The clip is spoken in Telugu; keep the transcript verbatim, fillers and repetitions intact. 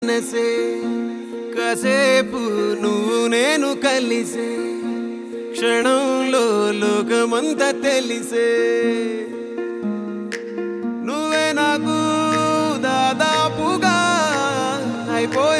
మనసే కాసేపు నువ్వు నేను కలిసే క్షణంలో లోకమంతా తెలిసే నువ్వే నాకు దాదాపుగా అయిపో